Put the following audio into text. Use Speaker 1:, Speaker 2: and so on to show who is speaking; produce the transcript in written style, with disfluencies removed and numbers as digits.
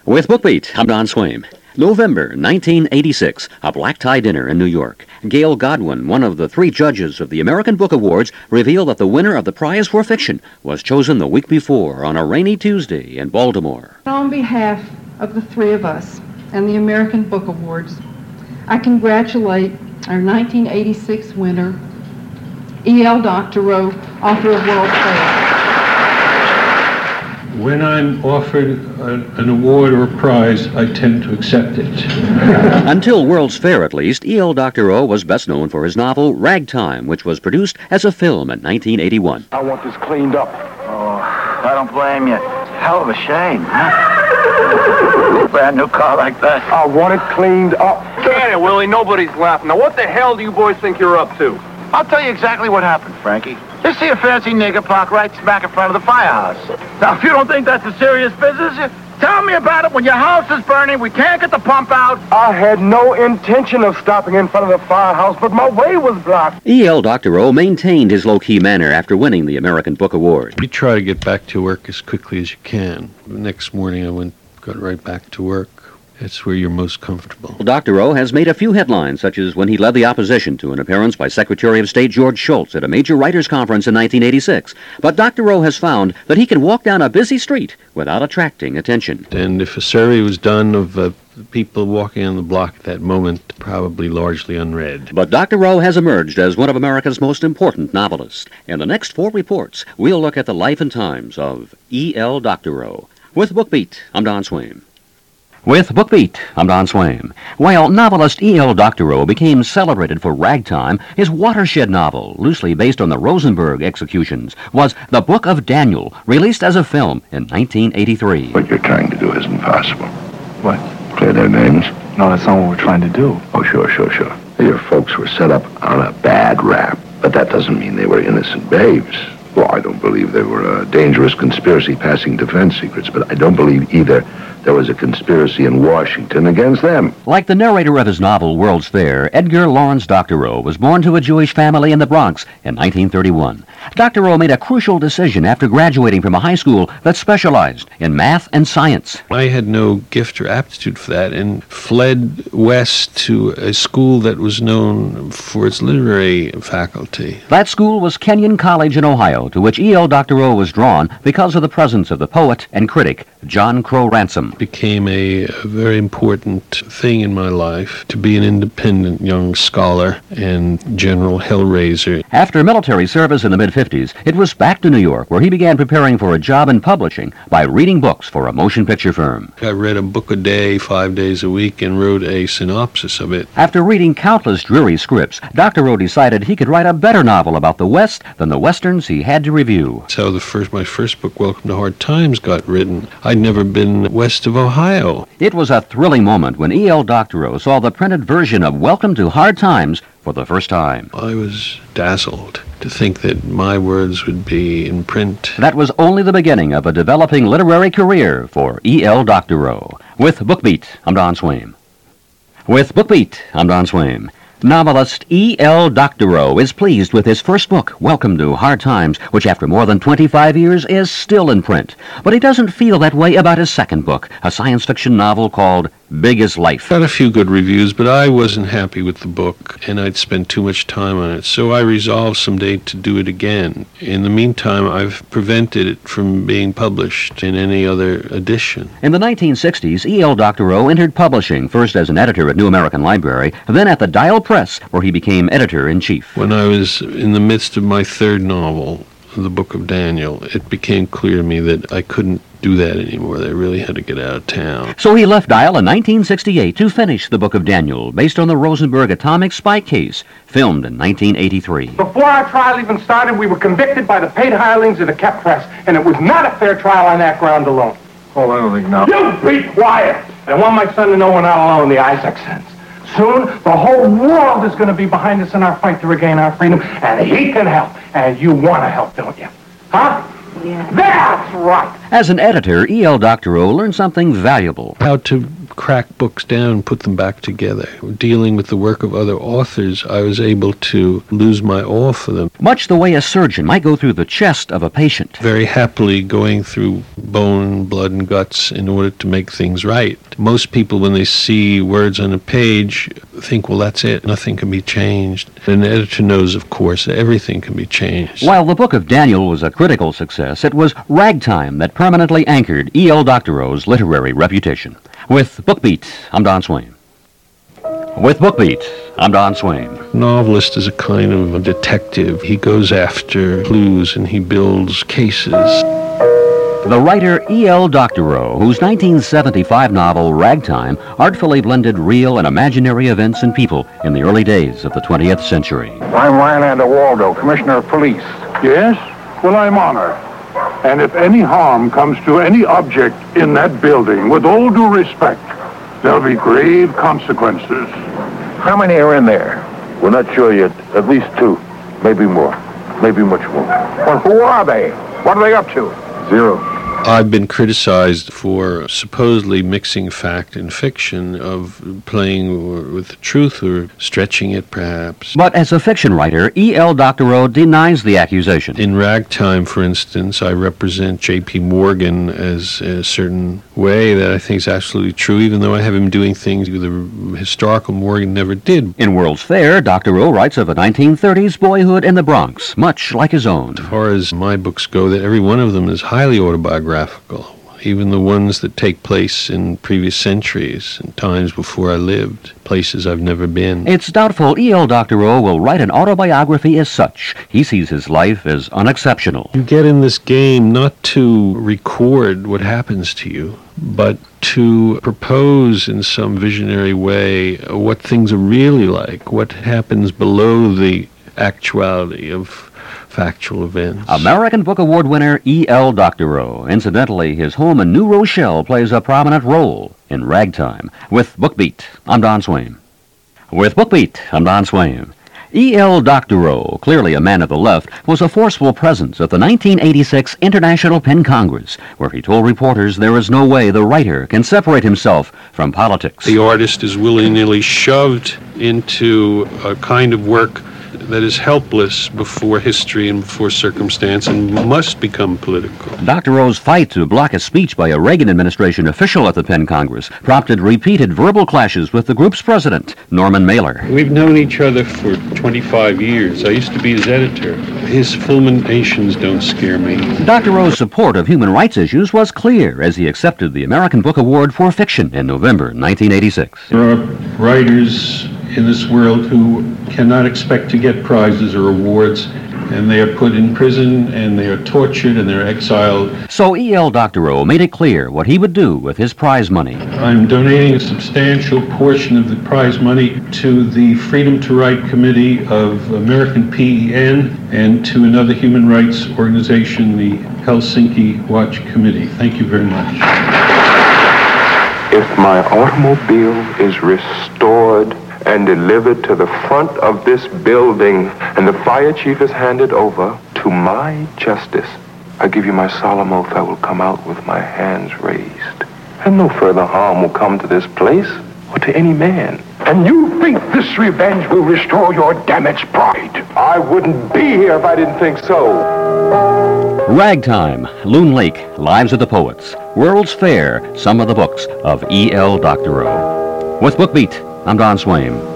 Speaker 1: With BookBeat, I'm Don Swaim. November 1986, a black tie dinner in New York. Gail Godwin, one of the 3 judges of the American Book Awards, revealed that the winner of the prize for fiction was chosen the week before on a rainy Tuesday in Baltimore.
Speaker 2: On behalf of the 3 of us and the American Book Awards, I congratulate our 1986 winner, E.L. Doctorow, author of World's Fair.
Speaker 3: When I'm offered an award or a prize, I tend to accept it.
Speaker 1: Until World's Fair, at least, E.L. Doctorow was best known for his novel Ragtime, which was produced as a film in 1981.
Speaker 4: I want this cleaned up.
Speaker 5: Oh, I don't blame you. Hell of a shame, huh? Brand new car like that.
Speaker 4: I want it cleaned up.
Speaker 6: Can it, Willie? Nobody's laughing. Now, what the hell do you boys think you're up to?
Speaker 5: I'll tell you exactly what happened, Frankie. You see a fancy nigger park right smack in front of the firehouse. Now, if you don't think that's a serious business, tell me about it. When your house is burning, we can't get the pump out.
Speaker 4: I had no intention of stopping in front of the firehouse, but my way was blocked.
Speaker 1: E.L. Doctorow maintained his low-key manner after winning the American Book Award.
Speaker 3: You try to get back to work as quickly as you can. The next morning I got right back to work. That's where you're most comfortable.
Speaker 1: Doctorow has made a few headlines, such as when he led the opposition to an appearance by Secretary of State George Shultz at a major writers' conference in 1986. But Doctorow has found that he can walk down a busy street without attracting attention.
Speaker 3: And if a survey was done of people walking on the block at that moment, probably largely unread.
Speaker 1: But Doctorow has emerged as one of America's most important novelists. In the next 4 reports, we'll look at the life and times of E.L. Doctorow. With BookBeat, I'm Don Swaim. With BookBeat, I'm Don Swaim. While novelist E.L. Doctorow became celebrated for Ragtime, his watershed novel, loosely based on the Rosenberg executions, was The Book of Daniel, released as a film in 1983.
Speaker 7: What you're trying to do isn't possible.
Speaker 4: What?
Speaker 7: Clear their names?
Speaker 4: No, that's not what we're trying to do.
Speaker 7: Oh, sure. Your folks were set up on a bad rap, but that doesn't mean they were innocent babes. Well, I don't believe they were a dangerous conspiracy passing defense secrets, but I don't believe either there was a conspiracy in Washington against them.
Speaker 1: Like the narrator of his novel World's Fair, Edgar Lawrence Doctorow was born to a Jewish family in the Bronx in 1931. Doctorow made a crucial decision after graduating from a high school that specialized in math and science.
Speaker 3: I had no gift or aptitude for that and fled west to a school that was known for its literary faculty.
Speaker 1: That school was Kenyon College in Ohio, to which E.L. Doctorow was drawn because of the presence of the poet and critic John Crow Ransom.
Speaker 3: It became a very important thing in my life to be an independent young scholar and general hellraiser.
Speaker 1: After military service in the mid-50s, it was back to New York, where he began preparing for a job in publishing by reading books for a motion picture firm.
Speaker 3: I read a book a day, 5 days a week, and wrote a synopsis of it.
Speaker 1: After reading countless dreary scripts, Doctorow decided he could write a better novel about the West than the Westerns he had to review.
Speaker 3: That's how my first book, Welcome to Hard Times, got written. I'd never been west of Ohio.
Speaker 1: It was a thrilling moment when E.L. Doctorow saw the printed version of Welcome to Hard Times for the first time.
Speaker 3: I was dazzled to think that my words would be in print.
Speaker 1: That was only the beginning of a developing literary career for E.L. Doctorow. With BookBeat, I'm Don Swaim. With BookBeat, I'm Don Swaim. Novelist E.L. Doctorow is pleased with his first book, Welcome to Hard Times, which after more than 25 years is still in print. But he doesn't feel that way about his second book, a science fiction novel called Big as Life.
Speaker 3: Got a few good reviews, but I wasn't happy with the book, and I'd spent too much time on it, so I resolved someday to do it again. In the meantime, I've prevented it from being published in any other edition.
Speaker 1: In the 1960s, E.L. Doctorow entered publishing, first as an editor at New American Library, then at the Dial Press, where he became editor-in-chief.
Speaker 3: When I was in the midst of my third novel, The Book of Daniel, it became clear to me that I couldn't do that anymore. They really had to get out of town.
Speaker 1: So he left Dial in 1968 to finish The Book of Daniel, based on the Rosenberg atomic spy case, filmed in 1983.
Speaker 4: Before our trial even started, we were convicted by the paid hirelings of the kept press, and it was not a fair trial on that ground alone.
Speaker 7: Oh, I don't think now.
Speaker 4: You be quiet! I want my son to know we're not alone in the Isaacsons. Soon, the whole world is going to be behind us in our fight to regain our freedom, and he can help. And you want to help, don't you? Huh? Yeah. That's right.
Speaker 1: As an editor, E.L. Doctorow learned something valuable.
Speaker 3: How to crack books down and put them back together. Dealing with the work of other authors, I was able to lose my awe for them.
Speaker 1: Much the way a surgeon might go through the chest of a patient.
Speaker 3: Very happily going through bone, blood, and guts in order to make things right. Most people, when they see words on a page, think, well, that's it. Nothing can be changed. An editor knows, of course, that everything can be changed.
Speaker 1: While the Book of Daniel was a critical success, it was Ragtime that permanently anchored E.L. Doctorow's literary reputation. With BookBeat, I'm Don Swain. With BookBeat, I'm Don Swain.
Speaker 3: Novelist is a kind of a detective. He goes after clues and he builds cases.
Speaker 1: The writer E.L. Doctorow, whose 1975 novel Ragtime artfully blended real and imaginary events and people in the early days of the 20th century.
Speaker 5: I'm Rylander Waldo, Commissioner of Police.
Speaker 4: Yes? Well, I'm honored. And if any harm comes to any object in that building, with all due respect, there'll be grave consequences.
Speaker 5: How many are in there?
Speaker 7: We're not sure yet. At least 2. Maybe more. Maybe much more.
Speaker 5: Well, who are they? What are they up to?
Speaker 7: 0.
Speaker 3: I've been criticized for supposedly mixing fact and fiction, of playing with the truth or stretching it, perhaps.
Speaker 1: But as a fiction writer, E.L. Doctorow denies the accusation.
Speaker 3: In Ragtime, for instance, I represent J.P. Morgan as a certain way that I think is absolutely true, even though I have him doing things the historical Morgan never did.
Speaker 1: In World's Fair, Doctorow writes of a 1930s boyhood in the Bronx, much like his own.
Speaker 3: As far as my books go, that every one of them is highly autobiographical. Even the ones that take place in previous centuries and times before I lived, places I've never been.
Speaker 1: It's doubtful E.L. Doctorow will write an autobiography as such. He sees his life as unexceptional.
Speaker 3: You get in this game not to record what happens to you, but to propose in some visionary way what things are really like, what happens below the actuality of factual events.
Speaker 1: American Book Award winner E.L. Doctorow. Incidentally, his home in New Rochelle plays a prominent role in Ragtime. With BookBeat, I'm Don Swain. With BookBeat, I'm Don Swain. E.L. Doctorow, clearly a man of the left, was a forceful presence at the 1986 International Pen Congress, where he told reporters there is no way the writer can separate himself from politics.
Speaker 3: The artist is willy-nilly shoved into a kind of work that is helpless before history and before circumstance and must become political.
Speaker 1: Doctorow's fight to block a speech by a Reagan administration official at the Penn Congress prompted repeated verbal clashes with the group's president, Norman Mailer.
Speaker 3: We've known each other for 25 years. I used to be his editor. His fulminations don't scare me.
Speaker 1: Doctorow's support of human rights issues was clear as he accepted the American Book Award for Fiction in November 1986.
Speaker 3: There are writers in this world who cannot expect to get prizes or awards, and they are put in prison, and they are tortured, and they're exiled.
Speaker 1: So E.L. Doctorow made it clear what he would do with his prize money.
Speaker 3: I'm donating a substantial portion of the prize money to the Freedom to Write Committee of American PEN and to another human rights organization, the Helsinki Watch Committee. Thank you very much.
Speaker 8: If my automobile is restored and delivered to the front of this building, and the fire chief is handed over to my justice, I give you my solemn oath I will come out with my hands raised. And no further harm will come to this place or to any man.
Speaker 4: And you think this revenge will restore your damaged pride?
Speaker 8: I wouldn't be here if I didn't think so.
Speaker 1: Ragtime, Loon Lake, Lives of the Poets, World's Fair, some of the books of E.L. Doctorow. With BookBeat, I'm Don Swain.